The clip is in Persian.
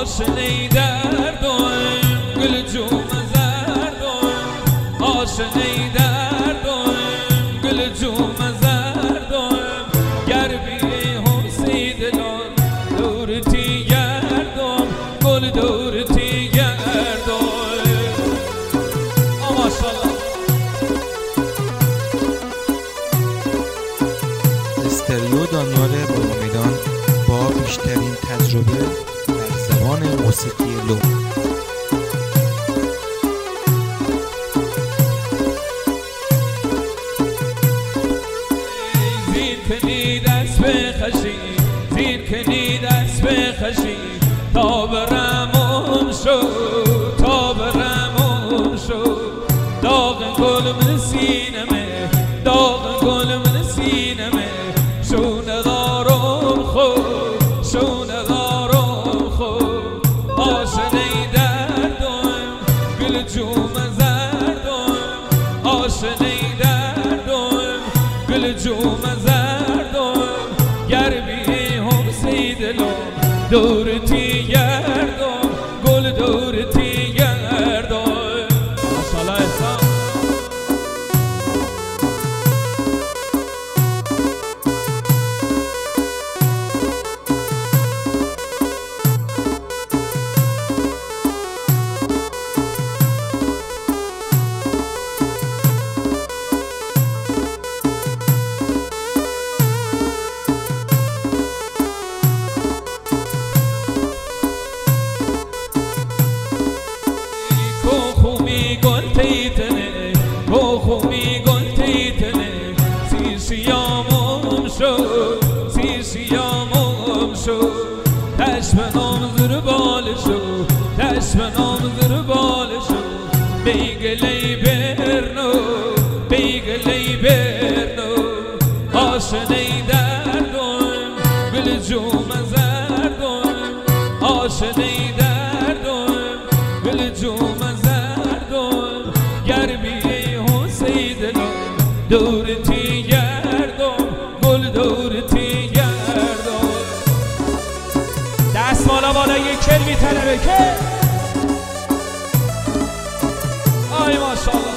آشنی دردم گل جوم زردم آشنی دردم گل جوم زردم گر بی حسی دلان دورتی گردم گل دورتی گردم ماشاءالله. استریو دانیال باقامیدان با بیشترین تجربه در زبان موسیقی لو. زیر کنی دست بخشی زیر کنی دست بخشی تا برمون شو تا برمون شو داغ گل من سینمه داغ گل من سینمه شونه دارم خوب شونه دارم خوب آشنی دردم گل جوم زردم آشنی دردم گل جوم زردم گر بی حسی دلم دورتی گردم گل دورتی گردم ماشاءالله احسان. خوبی گل تیتنه سیشیامم شو سیشیامم شو تشمنام زر بال شو تشمنام زر بال شو بیگلی برنو بیگلی برنو آشنی دردم گل جوم زردم آشنی دردم گل جوم زردم گر بی دورتی گردم گل دورتی گردم دست بالا بالا یک کل میتنه بکن آی ماشاءالله.